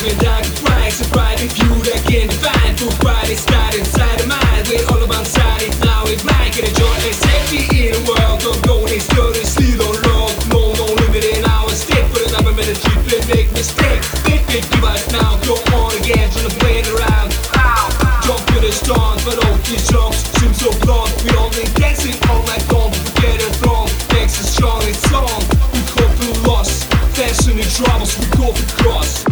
When dark cries, a bright view that can't find. Full Friday start inside the mind. We're all about Saturday now. It's like a joy and safety in the world. Don't go next to the sleep on road. No limit in our state. Put it up a minute, triple make mistake. Big give us now. Go on again, trying to play it around. Jump to the stars, but all these songs seem so blunt. We only dancing all night long. Get it wrong, makes us strong. It's song. We go through loss. Facing the troubles, we go for cross.